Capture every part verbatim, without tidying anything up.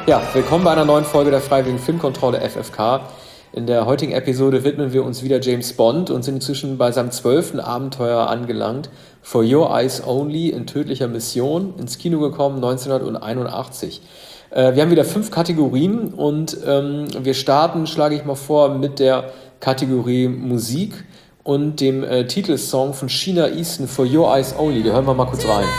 Ja, willkommen bei einer neuen Folge der Freiwilligen Filmkontrolle F F K. In der heutigen Episode widmen wir uns wieder James Bond und sind inzwischen bei seinem zwölften Abenteuer angelangt. For Your Eyes Only in tödlicher Mission, ins Kino gekommen neunzehnhunderteinundachtzig. Äh, wir haben wieder fünf Kategorien und ähm, wir starten, schlage ich mal vor, mit der Kategorie Musik und dem äh, Titelsong von Sheena Easton, For Your Eyes Only. Da hören wir mal kurz rein.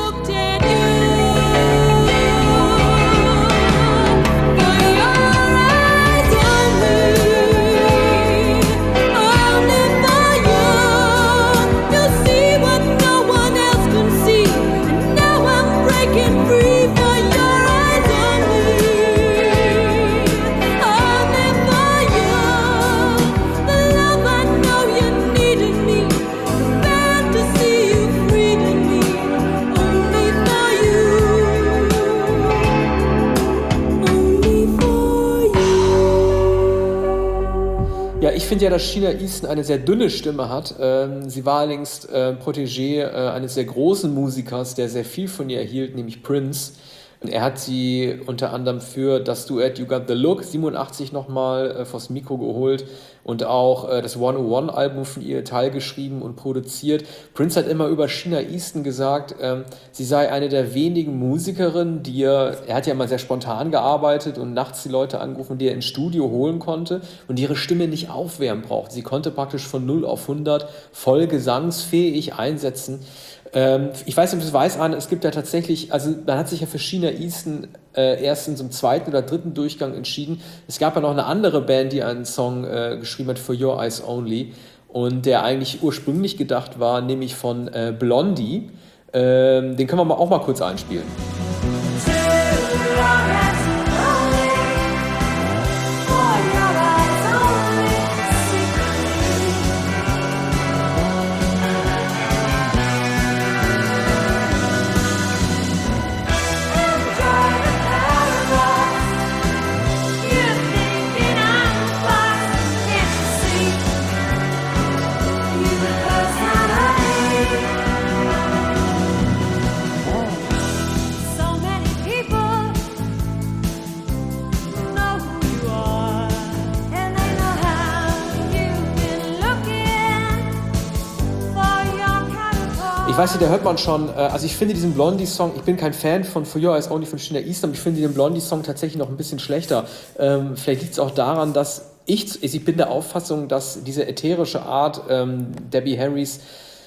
Ich finde ja, dass Sheena Easton eine sehr dünne Stimme hat. Ähm, sie war allerdings äh, Protégé äh, eines sehr großen Musikers, der sehr viel von ihr erhielt, nämlich Prince. Er hat sie unter anderem für das Duett You Got the Look siebenundachtzig nochmal äh, vors Mikro geholt und auch äh, das hundertundeins-Album von ihr teilgeschrieben und produziert. Prince hat immer über Sheena Easton gesagt, ähm, sie sei eine der wenigen Musikerinnen, die er, er hat ja immer sehr spontan gearbeitet und nachts die Leute angerufen, die er ins Studio holen konnte und die ihre Stimme nicht aufwärmen braucht. Sie konnte praktisch von null auf hundert voll gesangsfähig einsetzen. Ähm, ich weiß nicht, ob du es weißt, Arne, es gibt ja tatsächlich, also man hat sich ja für Sheena Easton äh, erst in so einem zweiten oder dritten Durchgang entschieden. Es gab ja noch eine andere Band, die einen Song äh, geschrieben hat, For Your Eyes Only, und der eigentlich ursprünglich gedacht war, nämlich von äh, Blondie. Ähm, den können wir mal auch mal kurz einspielen. Ich weiß nicht, da hört man schon, also ich finde diesen Blondie-Song, ich bin kein Fan von For Your Eyes Only von Sheena Easton, aber ich finde den Blondie-Song tatsächlich noch ein bisschen schlechter. Ähm, vielleicht liegt es auch daran, dass ich, ich bin der Auffassung, dass diese ätherische Art ähm, Debbie Harrys,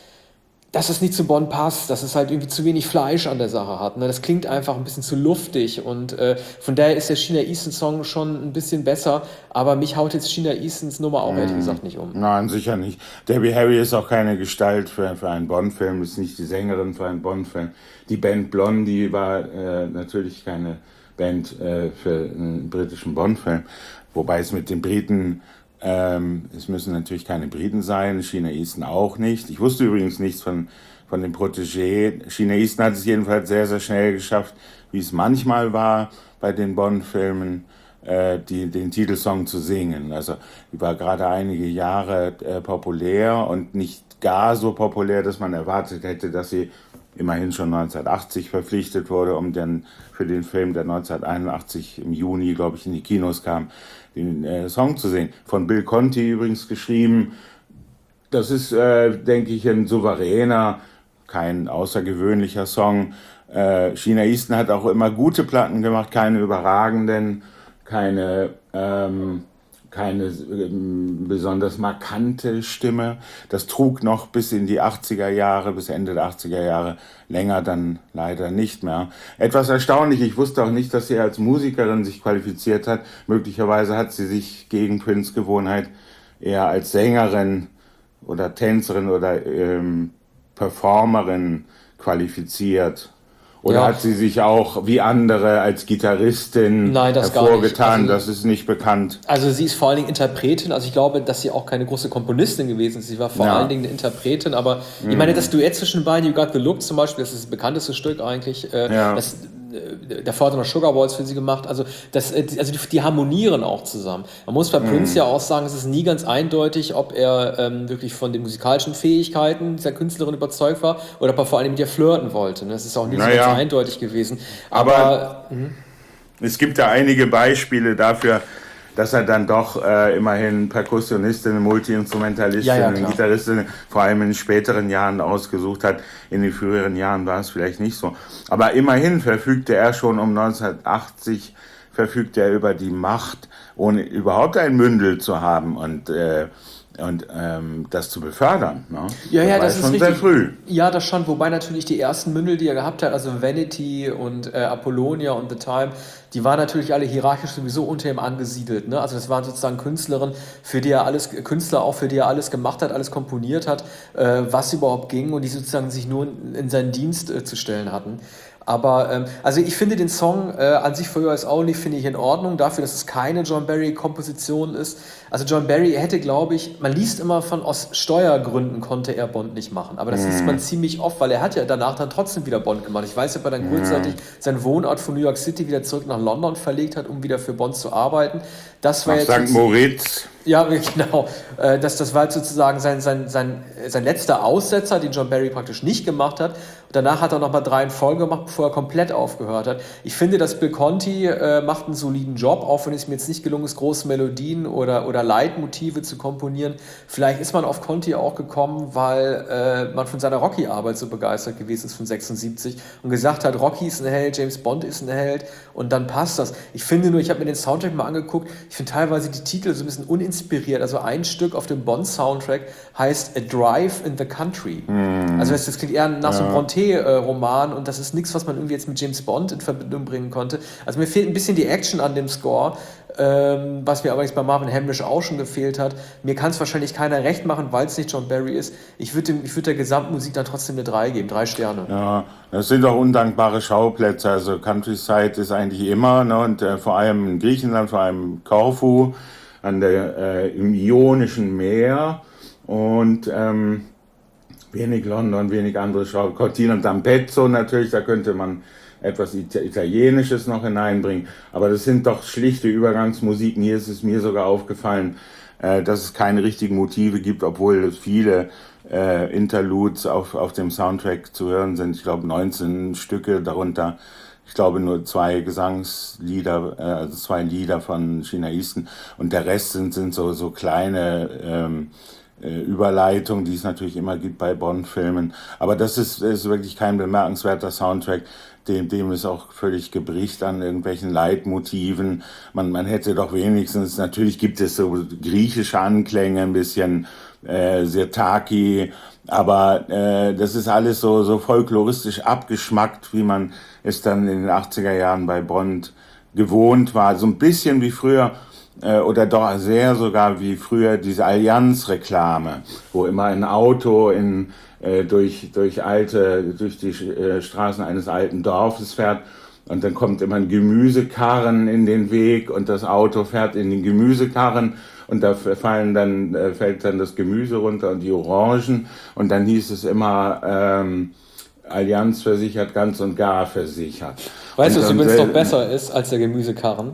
dass es nicht zu Bond passt, dass es halt irgendwie zu wenig Fleisch an der Sache hat. Ne? Das klingt einfach ein bisschen zu luftig und äh, von daher ist der Sheena Easton Song schon ein bisschen besser, aber mich haut jetzt Sheena Eastons Nummer auch ehrlich gesagt nicht um. Nein, sicher nicht. Debbie Harry ist auch keine Gestalt für, für einen Bond-Film, ist nicht die Sängerin für einen Bond-Film. Die Band Blondie war äh, natürlich keine Band äh, für einen britischen Bond-Film, wobei es mit den Briten Ähm, es müssen natürlich keine Briten sein, Sheena Easton auch nicht. Ich wusste übrigens nichts von, von dem Protégé. Sheena Easton hat es jedenfalls sehr, sehr schnell geschafft, wie es manchmal war bei den Bond-Filmen, äh, die, den Titelsong zu singen. Also die war gerade einige Jahre äh, populär und nicht gar so populär, dass man erwartet hätte, dass sie immerhin schon neunzehnhundertachtzig verpflichtet wurde, um dann für den Film, der neunzehnhunderteinundachtzig im Juni, glaube ich, in die Kinos kam, den äh, Song zu singen. Von Bill Conti übrigens geschrieben. Das ist, äh, denke ich, ein souveräner, kein außergewöhnlicher Song. Äh, Sheena Easton hat auch immer gute Platten gemacht, keine überragenden, keine... Ähm, keine ähm, besonders markante Stimme. Das trug noch bis in die achtziger Jahre, bis Ende der achtziger Jahre, länger dann leider nicht mehr. Etwas erstaunlich, ich wusste auch nicht, dass sie als Musikerin sich qualifiziert hat. Möglicherweise hat sie sich gegen Prince Gewohnheit eher als Sängerin oder Tänzerin oder ähm, Performerin qualifiziert. Oder ja. Hat sie sich auch wie andere als Gitarristin Nein, das hervorgetan? Gar nicht. Also, das ist nicht bekannt. Also sie ist vor allen Dingen Interpretin. Also ich glaube, dass sie auch keine große Komponistin gewesen ist. Sie war vor ja. allen Dingen eine Interpretin. Aber mhm. ich meine, das Duett zwischen beiden, You Got the Look zum Beispiel, das ist das bekannteste Stück eigentlich. Äh, ja. das, davor hat er noch Sugar Boys für sie gemacht. Also, das, also die, die harmonieren auch zusammen. Man muss bei mhm. Prince ja auch sagen, es ist nie ganz eindeutig, ob er ähm, wirklich von den musikalischen Fähigkeiten dieser Künstlerin überzeugt war oder ob er vor allem mit ihr flirten wollte. Das ist auch nicht naja. so ganz eindeutig gewesen. Aber, Aber Es gibt da einige Beispiele dafür, dass er dann doch äh, immerhin Perkussionistin, Multi-Instrumentalistin, Ja, ja, Gitarristin, vor allem in den späteren Jahren ausgesucht hat. In den früheren Jahren war es vielleicht nicht so. Aber immerhin verfügte er schon um neunzehnhundertachtzig, verfügte er über die Macht, ohne überhaupt ein Mündel zu haben und äh, und ähm, das zu befördern. Ne? Ja, ja, das, das ist schon richtig. Sehr früh. Ja, das schon. Wobei natürlich die ersten Mündel, die er gehabt hat, also Vanity und äh, Apollonia und The Time, die waren natürlich alle hierarchisch sowieso unter ihm angesiedelt. Ne? Also das waren sozusagen Künstlerinnen, für die er alles, Künstler auch, für die er alles gemacht hat, alles komponiert hat, äh, was überhaupt ging und die sozusagen sich nur in, in seinen Dienst äh, zu stellen hatten. Aber, ähm, also ich finde den Song äh, an sich For Your Eyes Only finde ich in Ordnung, dafür, dass es keine John Barry-Komposition ist. Also John Barry hätte, glaube ich, man liest immer von, aus Steuergründen konnte er Bond nicht machen. Aber das mm. liest man ziemlich oft, weil er hat ja danach dann trotzdem wieder Bond gemacht. Ich weiß, ob er dann kurzzeitig mm. seinen Wohnort von New York City wieder zurück nach London verlegt hat, um wieder für Bond zu arbeiten. Das war nach jetzt Sankt Moritz. Ja, genau. Das, das war sozusagen sein, sein, sein, sein letzter Aussetzer, den John Barry praktisch nicht gemacht hat. Danach hat er noch mal drei in Folge gemacht, bevor er komplett aufgehört hat. Ich finde, dass Bill Conti äh, macht einen soliden Job, auch wenn es mir jetzt nicht gelungen ist, große Melodien oder, oder Leitmotive zu komponieren. Vielleicht ist man auf Conti auch gekommen, weil äh, man von seiner Rocky-Arbeit so begeistert gewesen ist von sechsundsiebzig und gesagt hat, Rocky ist ein Held, James Bond ist ein Held und dann passt das. Ich finde nur, ich habe mir den Soundtrack mal angeguckt, ich finde teilweise die Titel so ein bisschen uninspiriert. Also ein Stück auf dem Bond-Soundtrack heißt A Drive in the Country. Mm. Also das, das klingt eher nach so einem Brontë-Roman und das ist nichts, was man irgendwie jetzt mit James Bond in Verbindung bringen konnte. Also mir fehlt ein bisschen die Action an dem Score, ähm, was mir aber jetzt bei Marvin Hamlisch auch schon gefehlt hat. Mir kann es wahrscheinlich keiner recht machen, weil es nicht John Barry ist. Ich würde ich würd der Gesamtmusik dann trotzdem eine drei geben, drei Sterne. Ja, das sind doch undankbare Schauplätze. Also Countryside ist eigentlich immer, ne, und äh, vor allem in Griechenland, vor allem Korfu, an der, äh, im Ionischen Meer und ähm, wenig London, wenig andere Schauplätze. Cortina d'Ampezzo natürlich, da könnte man etwas Italienisches noch hineinbringen, aber das sind doch schlichte Übergangsmusiken. Hier ist es mir sogar aufgefallen, äh, dass es keine richtigen Motive gibt, obwohl es viele äh, Interludes auf, auf dem Soundtrack zu hören sind. Ich glaube neunzehn Stücke, darunter ich glaube nur zwei Gesangslieder, äh, also zwei Lieder von Sheena Easton und der Rest sind, sind so, so kleine ähm, äh, Überleitungen, die es natürlich immer gibt bei Bond-Filmen. Aber das ist, ist wirklich kein bemerkenswerter Soundtrack, dem, dem ist auch völlig gebricht an irgendwelchen Leitmotiven. Man, man hätte doch wenigstens, natürlich gibt es so griechische Anklänge, ein bisschen äh, Sirtaki, aber äh, das ist alles so, so folkloristisch abgeschmackt, wie man es dann in den achtziger Jahren bei Bond gewohnt war. So ein bisschen wie früher, äh, oder doch sehr sogar wie früher diese Allianz-Reklame, wo immer ein Auto in, äh, durch, durch, alte, durch die äh, Straßen eines alten Dorfes fährt und dann kommt immer ein Gemüsekarren in den Weg und das Auto fährt in den Gemüsekarren. Und da fallen dann, fällt dann das Gemüse runter und die Orangen. Und dann hieß es immer, ähm, Allianz versichert, ganz und gar versichert. Weißt du, was und, übrigens äh, noch besser ist als der Gemüsekarren?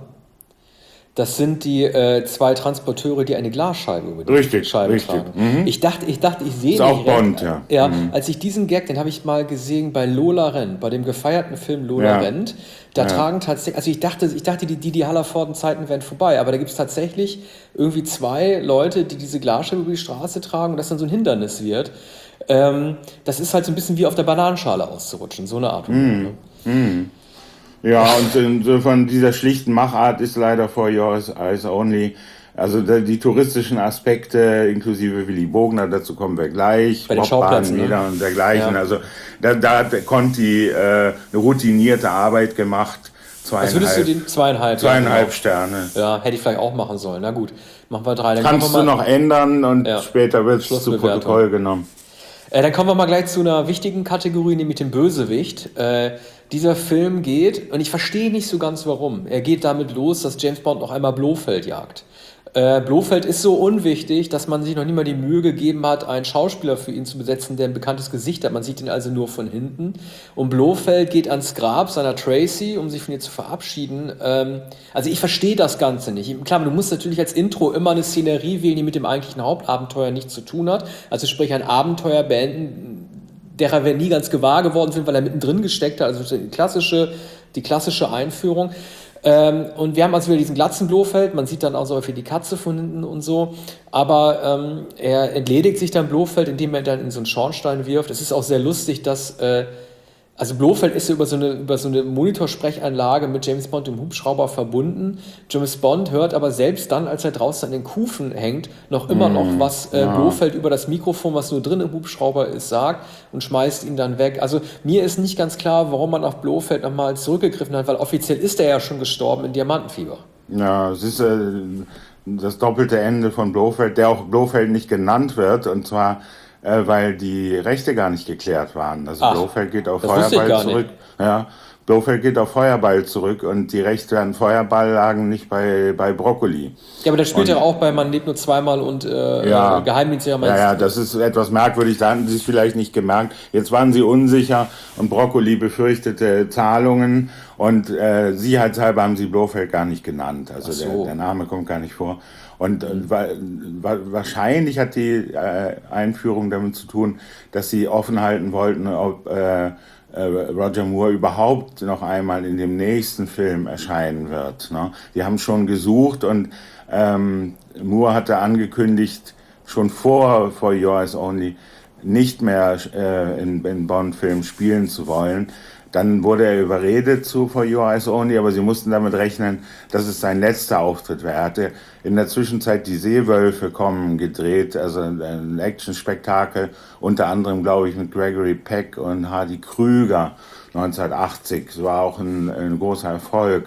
Das sind die äh, zwei Transporteure, die eine Glasscheibe über die richtig, Scheibe richtig. tragen. Mhm. Ich dachte, ich dachte, ich sehe ist nicht auch Bond, ja. Ja, mhm. als ich diesen Gag, den habe ich mal gesehen bei Lola Rent, bei dem gefeierten Film Lola ja. Rent. Da ja. tragen tatsächlich, also ich dachte, ich dachte, die Didi Hallervorden-Zeiten wären vorbei, aber da gibt es tatsächlich irgendwie zwei Leute, die diese Glasscheibe über die Straße tragen und das dann so ein Hindernis wird. Ähm, das ist halt so ein bisschen wie auf der Bananenschale auszurutschen, so eine Art. Mhm. Mhm. Ja, und insofern dieser schlichten Machart ist leider For Your Eyes Only. Also die touristischen Aspekte, inklusive Willy Bogner, dazu kommen wir gleich. Bei den Schauplätzen, ne? Und dergleichen. Ja. Also da, da hat Conti äh, eine routinierte Arbeit gemacht. Was würdest du den zweieinhalb? Zweieinhalb ja, Sterne. Ja, hätte ich vielleicht auch machen sollen. Na gut, machen wir drei. Dann kannst wir du mal, noch ändern und ja, später wird es zu Protokoll genommen. Äh, dann kommen wir mal gleich zu einer wichtigen Kategorie, nämlich dem Bösewicht. Äh, dieser Film geht, und ich verstehe nicht so ganz warum, er geht damit los, dass James Bond noch einmal Blofeld jagt. Äh, Blofeld ist so unwichtig, dass man sich noch nie mal die Mühe gegeben hat, einen Schauspieler für ihn zu besetzen, der ein bekanntes Gesicht hat. Man sieht ihn also nur von hinten. Und Blofeld geht ans Grab seiner Tracy, um sich von ihr zu verabschieden. Ähm, also ich verstehe das Ganze nicht. Klar, du musst natürlich als Intro immer eine Szenerie wählen, die mit dem eigentlichen Hauptabenteuer nichts zu tun hat. Also sprich ein Abenteuer beenden, derer wir nie ganz gewahr geworden sind, weil er mittendrin gesteckt hat. Also die klassische, die klassische Einführung. Ähm, und wir haben also wieder diesen glatzen Blofeld, man sieht dann auch so häufig die Katze von hinten und so, aber ähm, er entledigt sich dann Blofeld, indem er dann in so einen Schornstein wirft. Es ist auch sehr lustig, dass, äh, also Blofeld ist ja über so eine, über so eine Monitorsprechanlage mit James Bond im Hubschrauber verbunden. James Bond hört aber selbst dann, als er draußen an den Kufen hängt, noch immer noch, was äh, ja. Blofeld über das Mikrofon, was nur drin im Hubschrauber ist, sagt und schmeißt ihn dann weg. Also mir ist nicht ganz klar, warum man auf Blofeld nochmal zurückgegriffen hat, weil offiziell ist er ja schon gestorben in Diamantenfieber. Ja, es ist äh, das doppelte Ende von Blofeld, der auch Blofeld nicht genannt wird, und zwar äh, weil die Rechte gar nicht geklärt waren. Also Ach, Blofeld geht auf das wusste ich Feuerball gar zurück. nicht. Ja, Blofeld geht auf Feuerball zurück und die Rechte an Feuerball lagen nicht bei, bei Broccoli. Ja, aber das spielt Und- ja auch bei Man lebt nur zweimal und äh, Ja. äh, Geheimdienst ja Ja, ja, das ist etwas merkwürdig, da hatten sie es vielleicht nicht gemerkt. Jetzt waren sie unsicher und Broccoli befürchtete Zahlungen und äh, sicherheitshalber haben sie Blofeld gar nicht genannt. Also Ach so. der, der Name kommt gar nicht vor. Und äh, wa, wa, wahrscheinlich hat die äh, Einführung damit zu tun, dass sie offen halten wollten, ob äh, äh, Roger Moore überhaupt noch einmal in dem nächsten Film erscheinen wird. Ne? Die haben schon gesucht und ähm, Moore hatte angekündigt, schon vor For Your Eyes Only nicht mehr äh, in, in Bond-Filmen spielen zu wollen. Dann wurde er überredet zu For Your Eyes Only, aber sie mussten damit rechnen, dass es sein letzter Auftritt wäre. Er hatte in der Zwischenzeit die Seewölfe kommen gedreht, also ein Action-Spektakel, unter anderem, glaube ich, mit Gregory Peck und Hardy Krüger neunzehnhundertachtzig. Das war auch ein, ein großer Erfolg.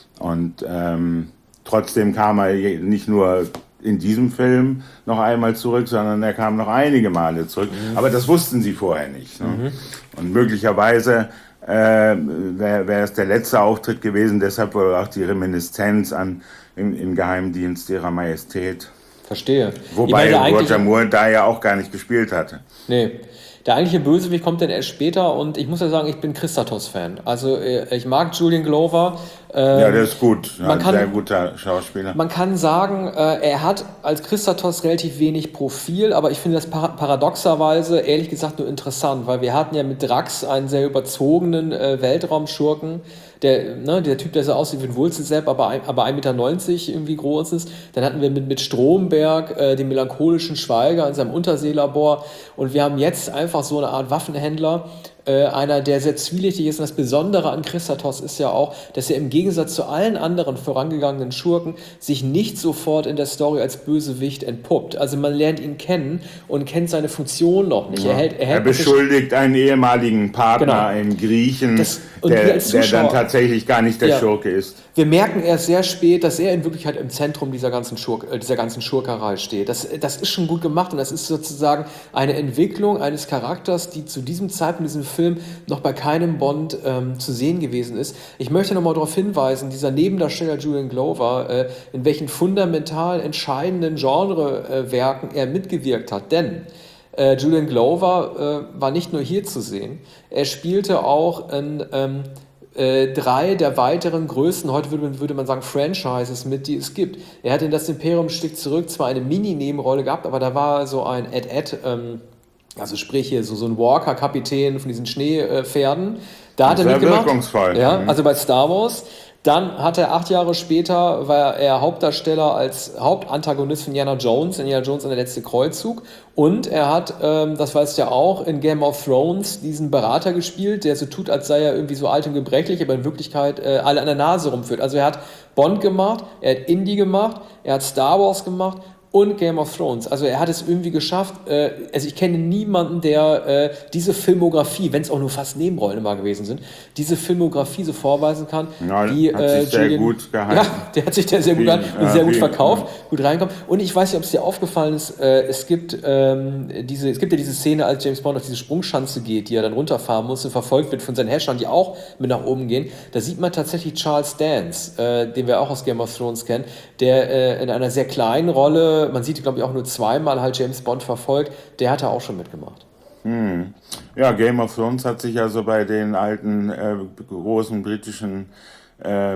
Und ähm, trotzdem kam er nicht nur in diesem Film noch einmal zurück, sondern er kam noch einige Male zurück. Mhm. Aber das wussten sie vorher nicht. Ne? Mhm. Und möglicherweise äh, wäre wär es der letzte Auftritt gewesen, deshalb wohl auch die Reminiszenz an im, im Geheimdienst ihrer Majestät. Verstehe. Wobei Ich meine, Roger Moore da ja auch gar nicht gespielt hatte. Nee. Der eigentliche Bösewicht kommt dann erst später und ich muss ja sagen, ich bin Christatos-Fan. Also äh, ich mag Julian Glover. Ähm, ja, der ist gut. Ja, man kann, sehr guter Schauspieler. Man kann sagen, äh, er hat als Christatos relativ wenig Profil, aber ich finde das par- paradoxerweise ehrlich gesagt nur interessant, weil wir hatten ja mit Drax einen sehr überzogenen äh, Weltraumschurken, der, ne, der Typ, der so aussieht wie ein Wurzelsepp, aber, ein, aber ein Meter neunzig irgendwie groß ist. Dann hatten wir mit, mit Stromberg äh, den melancholischen Schweiger in seinem Unterseelabor und wir haben jetzt einfach so eine Art Waffenhändler, äh, einer, der sehr zwielichtig ist. Und das Besondere an Christatos ist ja auch, dass er im Gegensatz zu allen anderen vorangegangenen Schurken sich nicht sofort in der Story als Bösewicht entpuppt. Also man lernt ihn kennen und kennt seine Funktion noch nicht. Ja. Er, hält, er, hält er beschuldigt einen ehemaligen Partner, Genau. einen Griechen, Das- und der, wir als der Zuschauer- dann tatsächlich gar nicht der Ja. Schurke ist. Wir merken erst sehr spät, dass er in Wirklichkeit im Zentrum dieser ganzen, Schurk, äh, dieser ganzen Schurkerei steht. Das, das ist schon gut gemacht und das ist sozusagen eine Entwicklung eines Charakters, die zu diesem Zeitpunkt in diesem Film noch bei keinem Bond ähm, zu sehen gewesen ist. Ich möchte nochmal darauf hinweisen, dieser Nebendarsteller Julian Glover, äh, in welchen fundamental entscheidenden Genrewerken äh, er mitgewirkt hat. Denn äh, Julian Glover äh, war nicht nur hier zu sehen, er spielte auch in ähm, Äh, drei der weiteren größten, heute würde, würde man sagen, Franchises mit, die es gibt. Er hat in Das Imperium Schlägt zurück zwar eine Mini-Nebenrolle gehabt, aber da war so ein Ed-Ed, ähm, also sprich hier so, so ein Walker-Kapitän von diesen Schneepferden. Da hat er Sehr mitgemacht. wirkungsvoll. Ja, Mhm. also bei Star Wars. Dann hat er acht Jahre später, war er Hauptdarsteller als Hauptantagonist von Indiana Jones, Indiana Jones und der letzte Kreuzzug. Und er hat, ähm, das weißt du ja auch, in Game of Thrones diesen Berater gespielt, der so tut, als sei er irgendwie so alt und gebrechlich, aber in Wirklichkeit äh, alle an der Nase rumführt. Also er hat Bond gemacht, er hat Indie gemacht, er hat Star Wars gemacht und Game of Thrones. Also er hat es irgendwie geschafft, äh, also ich kenne niemanden, der äh, diese Filmografie, wenn es auch nur fast Nebenrollen immer gewesen sind, diese Filmografie so vorweisen kann, Ja, wie hat äh, sich sehr Julian, gut gehalten. Ja, der hat sich da sehr gut Wie, gehalten und ja, sehr gut wie, verkauft, ja. gut reinkommt. Und ich weiß nicht, ob es dir aufgefallen ist, äh, es gibt ähm, diese, es gibt ja diese Szene, als James Bond auf diese Sprungschanze geht, die er dann runterfahren muss und verfolgt wird von seinen Herrschern, die auch mit nach oben gehen. Da sieht man tatsächlich Charles Dance, äh, den wir auch aus Game of Thrones kennen, der äh, in einer sehr kleinen Rolle, man sieht, glaube ich, auch nur zweimal halt James Bond verfolgt, der hat da auch schon mitgemacht. Hm. Ja, Game of Thrones hat sich also bei den alten äh, großen britischen äh,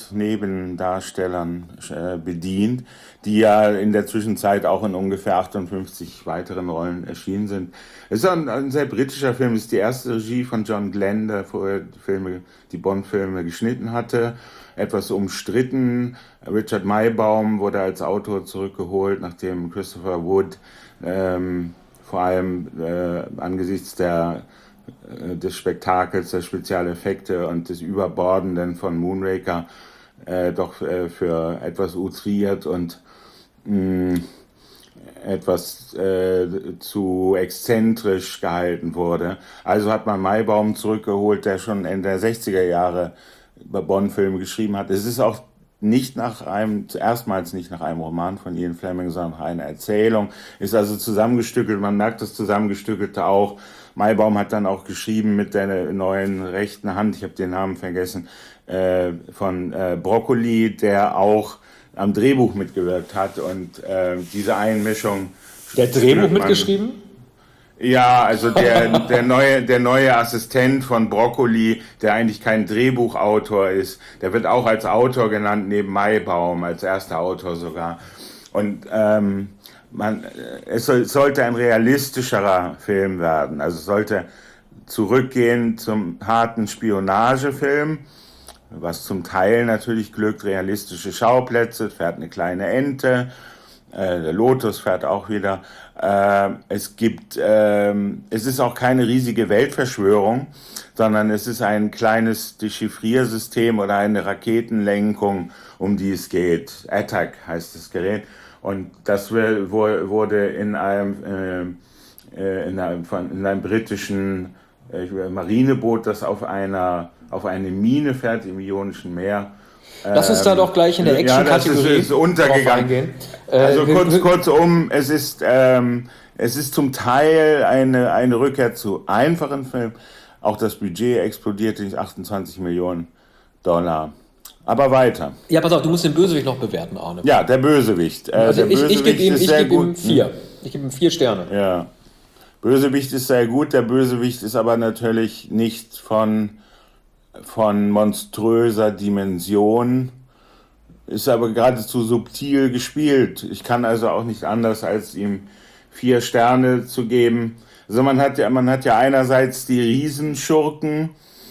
Bond-Nebendarstellern äh, bedient, die ja in der Zwischenzeit auch in ungefähr achtundfünfzig weiteren Rollen erschienen sind. Es ist ein, ein sehr britischer Film, es ist die erste Regie von John Glenn, der vorher die Filme, die Bond-Filme geschnitten hatte. etwas umstritten. Richard Maibaum wurde als Autor zurückgeholt, nachdem Christopher Wood ähm, vor allem äh, angesichts der, äh, des Spektakels, der Spezialeffekte und des Überbordenden von Moonraker äh, doch äh, für etwas outriert und mh, etwas äh, zu exzentrisch gehalten wurde. Also hat man Maibaum zurückgeholt, der schon Ende der sechziger Jahre über Bond-Filme geschrieben hat. Es ist auch nicht nach einem, erstmals nicht nach einem Roman von Ian Fleming, sondern nach einer Erzählung. Ist also zusammengestückelt, man merkt das Zusammengestückelte auch. Maibaum hat dann auch geschrieben mit der neuen rechten Hand, ich habe den Namen vergessen, äh, von äh, Broccoli, der auch am Drehbuch mitgewirkt hat und äh, diese Einmischung. Der hat Drehbuch mitgeschrieben? Ja, also der, der, neue, der neue Assistent von Broccoli, der eigentlich kein Drehbuchautor ist, der wird auch als Autor genannt, neben Maibaum, als erster Autor sogar. Und ähm, man, es soll, sollte ein realistischerer Film werden. Also es sollte zurückgehen zum harten Spionagefilm, was zum Teil natürlich glückt, realistische Schauplätze, fährt eine kleine Ente, äh, der Lotus fährt auch wieder. Äh, es gibt, äh, es ist auch keine riesige Weltverschwörung, sondern es ist ein kleines Dechiffriersystem oder eine Raketenlenkung, um die es geht. Attack heißt das Gerät. Und das wurde in einem, äh, in einem, von, in einem britischen äh, Marineboot, das auf einer auf eine Mine fährt im Ionischen Meer. Lass uns da doch gleich in der Action-Kategorie ja, das ist, ist untergegangen. Also äh, kurz, kurzum, es ist, ähm, es ist zum Teil eine, eine Rückkehr zu einfachen Filmen. Auch das Budget explodierte nicht, achtundzwanzig Millionen Dollar. Aber weiter. Ja, pass auf, du musst den Bösewicht noch bewerten, Arne. Ja, der Bösewicht. Äh, also der ich, Bösewicht ich gebe ihm, ich geb ihm vier. Hm. Ich gebe ihm vier Sterne. Ja. Bösewicht ist sehr gut, der Bösewicht ist aber natürlich nicht von von monströser Dimension, ist aber geradezu subtil gespielt. Ich kann also auch nicht anders, als ihm vier Sterne zu geben. Also man hat ja, man hat ja einerseits die Riesenschurken,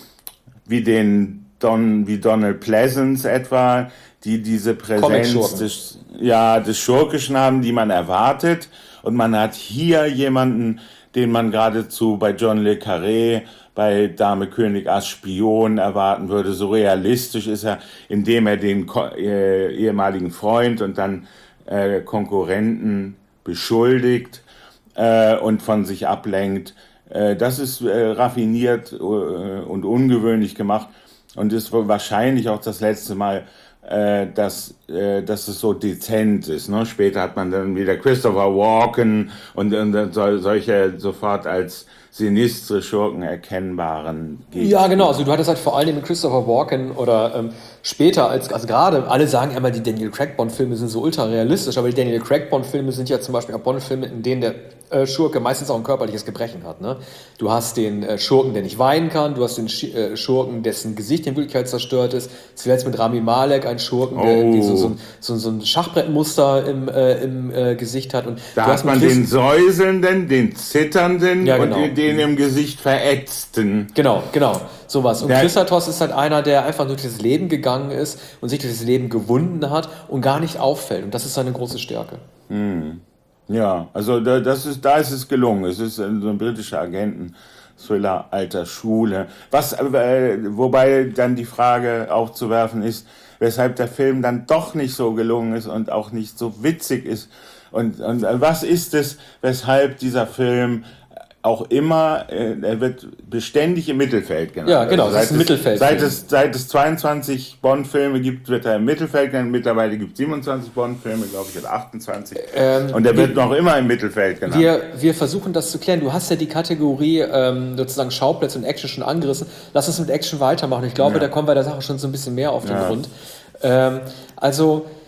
wie den Don, wie Donald Pleasence etwa, die diese Präsenz des, ja, des Schurkischen haben, die man erwartet. Und man hat hier jemanden, den man geradezu bei John le Carré, bei Dame König als Spion erwarten würde. So realistisch ist er, indem er den äh, ehemaligen Freund und dann äh, Konkurrenten beschuldigt äh, und von sich ablenkt. Äh, das ist äh, raffiniert äh, und ungewöhnlich gemacht und ist wahrscheinlich auch das letzte Mal, äh, dass, äh, dass es so dezent ist. Ne? Später hat man dann wieder Christopher Walken und, und so, solche sofort als sinistre Schurken erkennbaren Gegner. Ja, genau. Also du hattest halt vor allem mit Christopher Walken oder ähm, später, als also gerade, alle sagen immer, die Daniel Craig Bond-Filme sind so ultra realistisch, aber die Daniel Craig Bond-Filme sind ja zum Beispiel auch Bond-Filme, in denen der äh, Schurke meistens auch ein körperliches Gebrechen hat. Ne? Du hast den äh, Schurken, der nicht weinen kann, du hast den Sch- äh, Schurken, dessen Gesicht in Wirklichkeit zerstört ist. Zuletzt mit Rami Malek, ein Schurken, der oh. so, so, so, so ein Schachbrettmuster im, äh, im äh, Gesicht hat. Und da du hat man den Säuselnden, den Zitternden ja, genau. und den im Gesicht verätzten. Genau, genau, sowas. Und Der, Chrysatos ist halt einer, der einfach durch das Leben gegangen ist und sich durch das Leben gewunden hat und gar nicht auffällt. Und das ist seine große Stärke. Hm. Ja, also da, das ist, da ist es gelungen. Es ist so ein britischer Agenten-Thriller alter Schule. Was, äh, wobei dann die Frage aufzuwerfen ist, weshalb der Film dann doch nicht so gelungen ist und auch nicht so witzig ist. Und, und was ist es, weshalb dieser Film auch immer, äh, er wird beständig im Mittelfeld genannt. Ja, genau, also das ist ein Mittelfeld. Seit es, seit es zweiundzwanzig Bond-Filme gibt, wird er im Mittelfeld genannt. Mittlerweile gibt es siebenundzwanzig Bond-Filme, glaube ich, oder achtundzwanzig. Ähm, Und er wird noch immer im Mittelfeld genannt. Wir, wir versuchen das zu klären. Du hast ja die Kategorie ähm, sozusagen Schauplätze und Action schon angerissen. Lass uns mit Action weitermachen. Ich glaube, ja. da kommen wir der Sache schon so ein bisschen mehr auf den ja. Grund. Ähm, also...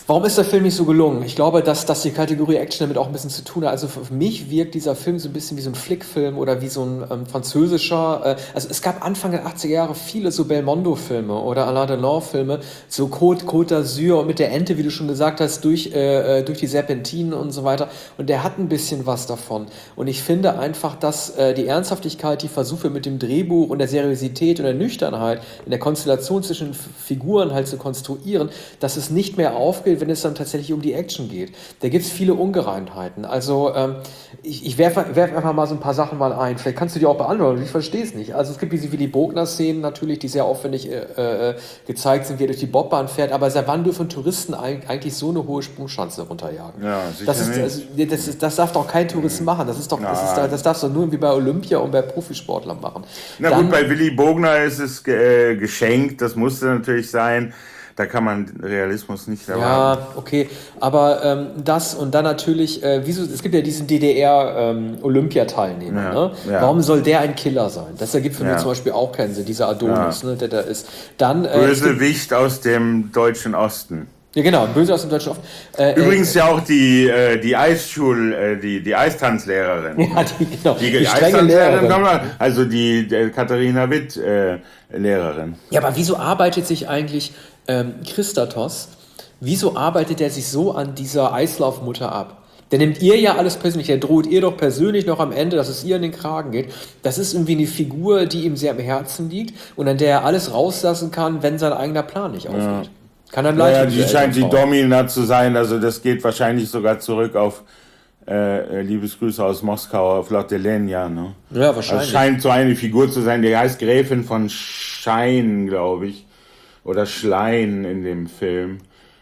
Warum ist der Film nicht so gelungen? Ich glaube, dass, dass die Kategorie Action damit auch ein bisschen zu tun hat. Also für mich wirkt dieser Film so ein bisschen wie so ein Flickfilm oder wie so ein ähm, französischer. Äh, also es gab Anfang der achtziger Jahre viele so Belmondo-Filme oder Alain Delon-Filme, so Côte, Côte d'Azur und mit der Ente, wie du schon gesagt hast, durch, äh, durch die Serpentinen und so weiter. Und der hat ein bisschen was davon. Und ich finde einfach, dass äh, die Ernsthaftigkeit, die Versuche mit dem Drehbuch und der Seriosität und der Nüchternheit in der Konstellation zwischen F- Figuren halt zu konstruieren, dass es nicht mehr aufgeht, wenn es dann tatsächlich um die Action geht. Da gibt es viele Ungereimtheiten. Also ähm, ich, ich werfe werf einfach mal so ein paar Sachen mal ein. Vielleicht kannst du die auch beantworten. Ich verstehe es nicht. Also es gibt diese Willy Bogner-Szenen natürlich, die sehr aufwendig äh, äh, gezeigt sind, wie er durch die Bobbahn fährt. Aber seit wann dürfen Touristen eigentlich so eine hohe Sprungschanze runterjagen? Ja, sicher das, ist, nicht. also, das, ist, das darf doch kein Tourist machen. Das ist doch, das, ist, das darfst du nur wie bei Olympia und bei Profisportlern machen. Na Dann, gut, bei Willy Bogner ist es äh, geschenkt. Das musste natürlich sein. Da kann man Realismus nicht erwarten. Ja, okay, aber ähm, das und dann natürlich, äh, wieso, es gibt ja diesen D D R-Olympiateilnehmer, Ja, ne? ja. Warum soll der ein Killer sein? Das ergibt für Ja. mich zum Beispiel auch keinen Sinn, dieser Adonis, Ja. ne, der da ist. Dann, äh, es gibt, Bösewicht aus dem deutschen Osten. ja genau, böse aus dem deutschen Off. Äh, Übrigens ja auch die, äh, die Eisschul, äh, die, die Eistanzlehrerin. äh, ja, die, genau, Die, die, die strenge Eistanzlehrerin, Lehrerin. kann man- also die, die Katharina Witt, äh, Lehrerin. Ja, aber wieso arbeitet sich eigentlich ähm, Christatos, wieso arbeitet er sich so an dieser Eislaufmutter ab? Der nimmt ihr ja alles persönlich, der droht ihr doch persönlich noch am Ende, dass es ihr in den Kragen geht. Das ist irgendwie eine Figur, die ihm sehr am Herzen liegt und an der er alles rauslassen kann, wenn sein eigener Plan nicht aufgeht. Kann einem leid Ja, tun, die diese scheint die Elternfrau. Domina zu sein, also das geht wahrscheinlich sogar zurück auf äh, Liebesgrüße aus Moskau, auf Lotte Lenya, ne? Ja, Also wahrscheinlich. scheint so eine Figur zu sein, die heißt Gräfin von Schein, glaube ich, oder Schlein in dem Film.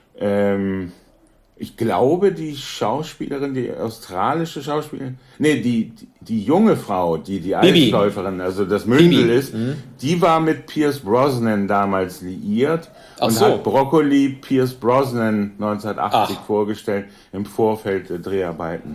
Ähm, ich glaube, die Schauspielerin, die australische Schauspielerin, nee, die, die, die junge Frau, die die Bibi. Eisläuferin, also das Mündel Bibi. ist, die war mit Pierce Brosnan damals liiert Ach und so. hat Broccoli Pierce Brosnan neunzehnhundertachtzig Ach. vorgestellt im Vorfeld der Dreharbeiten.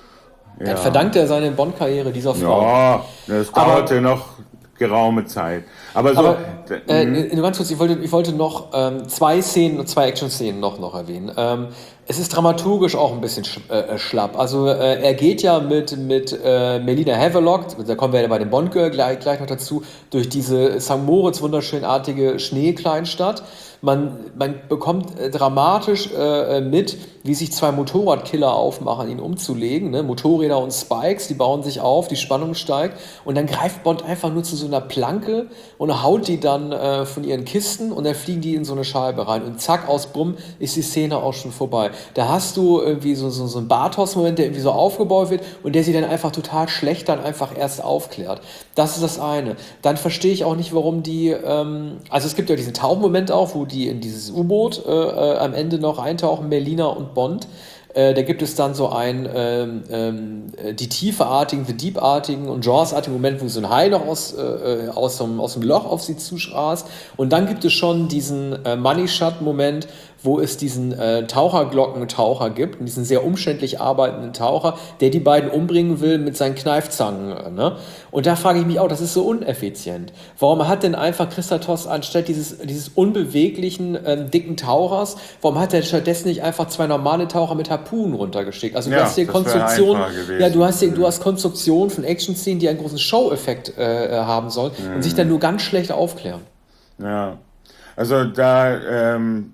Dann verdankt er seine Bond-Karriere dieser Frau. Ja, das dauerte noch geraume Zeit. Aber so, Aber d- äh, nur ganz kurz, ich wollte, ich wollte noch ähm, zwei Szenen, zwei Action-Szenen noch, noch erwähnen. Ähm, es ist dramaturgisch auch ein bisschen sch äh, schlapp. Also äh, er geht ja mit, mit äh, Melina Havelock, da kommen wir ja bei dem Bond-Girl gleich, gleich noch dazu, durch diese Sankt Moritz wunderschönartige Schneekleinstadt. Man, man bekommt äh, dramatisch äh, mit, wie sich zwei Motorradkiller aufmachen, ihn umzulegen. Ne? Motorräder und Spikes, die bauen sich auf, die Spannung steigt. Und dann greift Bond einfach nur zu so einer Planke und haut die dann äh, von ihren Kisten und dann fliegen die in so eine Scheibe rein. Und zack, aus Bumm ist die Szene auch schon vorbei. Da hast du irgendwie so, so, so einen Bartos-Moment, der irgendwie so aufgebaut wird und der sie dann einfach total schlecht dann einfach erst aufklärt. Das ist das eine. Dann verstehe ich auch nicht, warum die, ähm, also es gibt ja diesen Tauchmoment auch, wo die in dieses U-Boot äh, äh, am Ende noch eintauchen, Melina und Bond. Äh, da gibt es dann so einen, ähm, ähm, die tieferartigen, the deep-artigen und Jaws-artigen Moment, wo so ein Hai noch aus, äh, aus, dem, aus dem Loch auf sie zuschrast. Und dann gibt es schon diesen äh, Money-Shot-Moment, wo es diesen äh, Taucherglockentaucher gibt, diesen sehr umständlich arbeitenden Taucher, der die beiden umbringen will mit seinen Kneifzangen. äh, Ne? Und da frage ich mich auch, das ist so uneffizient. Warum hat denn einfach Christatos anstatt dieses, dieses unbeweglichen, ähm, dicken Tauchers, warum hat er stattdessen nicht einfach zwei normale Taucher mit Harpunen runtergeschickt? Also du Ja, hast hier das wäre Konstruktion, einfacher gewesen. ja, du hast hier, du hast Konstruktion von Action-Szenen, die einen großen Show-Effekt äh, haben sollen und sich dann nur ganz schlecht aufklären. ja. Also da, ähm,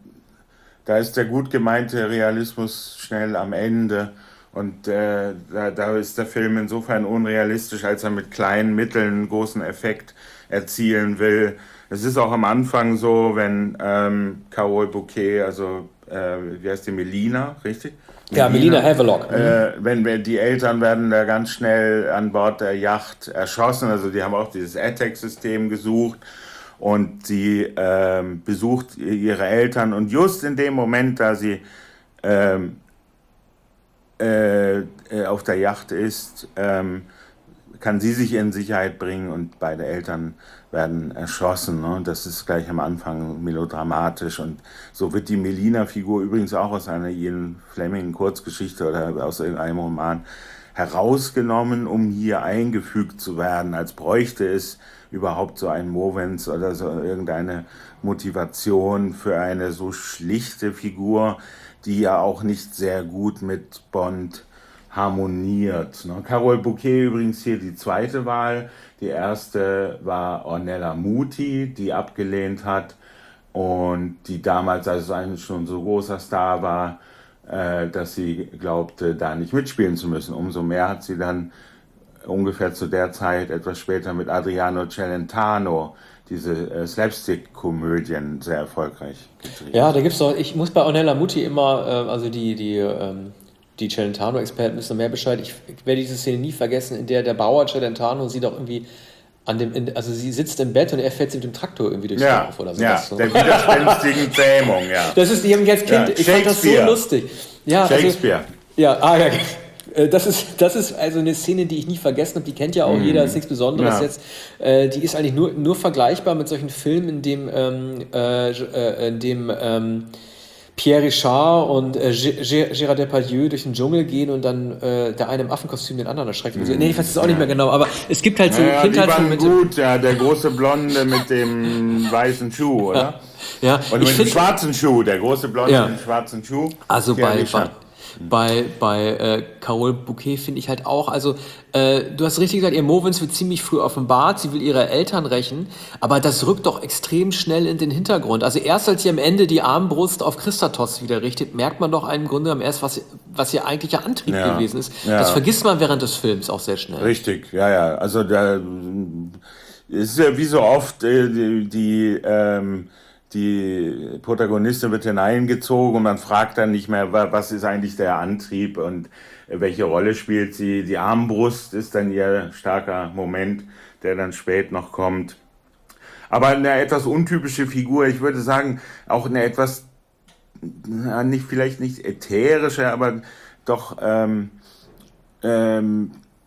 da ist der gut gemeinte Realismus schnell am Ende. Und äh, da, da ist der Film insofern unrealistisch, als er mit kleinen Mitteln einen großen Effekt erzielen will. Es ist auch am Anfang so, wenn ähm, Carole Bouquet, also äh, wie heißt die, Melina, richtig? Ja, Melina Havelock. Äh, wenn, wenn die Eltern werden da ganz schnell an Bord der Yacht erschossen, also die haben auch dieses A T A C-System gesucht und sie ähm, besucht ihre Eltern und just in dem Moment, da sie ähm, äh, auf der Yacht ist, ähm, kann sie sich in Sicherheit bringen und beide Eltern werden erschossen. Ne? Das ist gleich am Anfang melodramatisch und so wird die Melina-Figur übrigens auch aus einer Ian Fleming-Kurzgeschichte oder aus irgendeinem Roman herausgenommen, um hier eingefügt zu werden, als bräuchte es überhaupt so ein Movens oder so irgendeine Motivation für eine so schlichte Figur, die ja auch nicht sehr gut mit Bond harmoniert. Ne? Carole Bouquet übrigens hier die zweite Wahl. Die erste war Ornella Muti, die abgelehnt hat und die damals, als es eigentlich schon so großer Star war, äh, dass sie glaubte, da nicht mitspielen zu müssen. Umso mehr hat sie dann ungefähr zu der Zeit, etwas später mit Adriano Celentano, diese äh, Slapstick-Komödien sehr erfolgreich gedreht. Ja, da gibt's doch, ich muss bei Ornella Muti immer, äh, also die, die, ähm, die Celentano-Experten wissen mehr Bescheid. Ich, ich werde diese Szene nie vergessen, in der der Bauer Celentano sie doch irgendwie an dem, in, also sie sitzt im Bett und er fährt sie mit dem Traktor irgendwie durchs ja, Dorf oder so. Ja, so. Der widerspenstigen Zähmung, ja. Das ist, die haben mich als Kind, Ja, ich fand das so lustig. Ja, Shakespeare. Also, ja, ah ja, das ist, das ist also eine Szene, die ich nie vergessen habe, die kennt ja auch mm. jeder, ist nichts Besonderes ja. jetzt. Äh, die ist eigentlich nur, nur vergleichbar mit solchen Filmen, in dem, ähm, äh, in dem ähm, Pierre Richard und äh, Gérard Depardieu durch den Dschungel gehen und dann äh, der eine im Affenkostüm den anderen erschreckt. Mm. Nee, ich weiß es auch nicht mehr genau, aber es gibt halt so ja, Kindheitsmomente. Die waren gut, ja, der große Blonde mit dem weißen Schuh, oder? Ja. Und mit dem schwarzen Schuh, der große Blonde ja. mit dem schwarzen Schuh. Also bei, bei, bei, bei äh, Carole Bouquet finde ich halt auch, also äh, du hast richtig gesagt, ihr Movens wird ziemlich früh offenbart, sie will ihre Eltern rächen, aber das rückt doch extrem schnell in den Hintergrund. Also erst als sie am Ende die Armbrust auf Christatos wieder richtet, merkt man doch im Grunde genommen erst, was, was ihr eigentlicher Antrieb ja. gewesen ist. Ja. Das vergisst man während des Films auch sehr schnell. Richtig, ja, ja. Also da ist ja wie so oft äh, die, die ähm, Die Protagonistin wird hineingezogen und man fragt dann nicht mehr, was ist eigentlich der Antrieb und welche Rolle spielt sie. Die Armbrust ist dann ihr starker Moment, der dann spät noch kommt. Aber eine etwas untypische Figur, ich würde sagen, auch eine etwas, nicht vielleicht nicht ätherische, aber doch ähm, ähm,